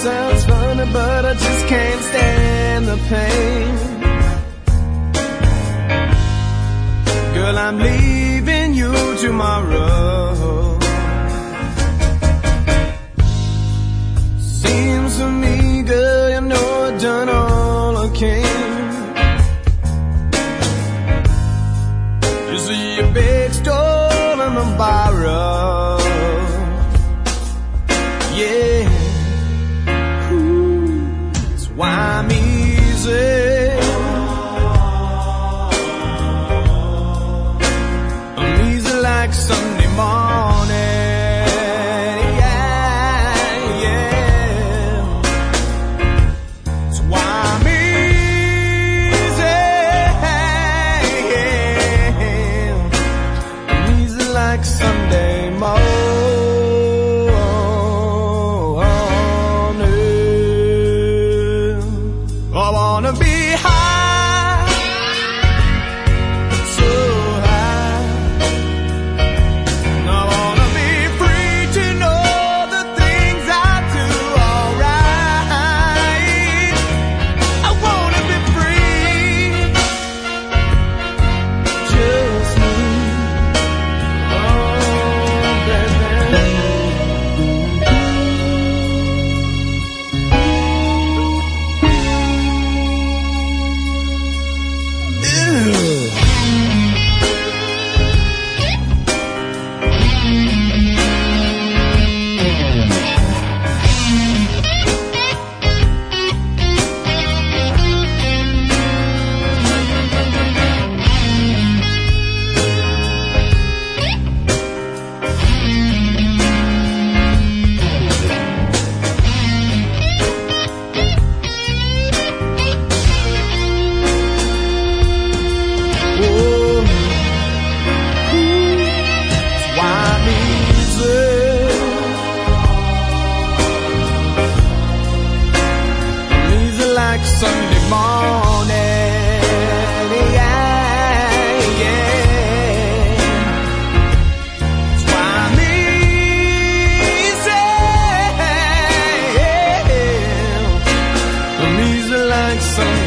sounds funny, but I just can't stand the pain. Girl, I'm leaving you tomorrow. Seems to me, girl, you know I've done all I can. You see a big stone in the barrel. Yeah. Ooh, it's why I'm easy. I'm easy like Sunday morning. Yeah, yeah. It's why I'm easy. Yeah. I'm easy like Sunday morning. I wanna be high, so high. I wanna be free to know the things I do alright. I wanna be free, just me. Oh, baby. Sunday morning, yeah, yeah. That's why I'm easy. I'm easy like Sunday.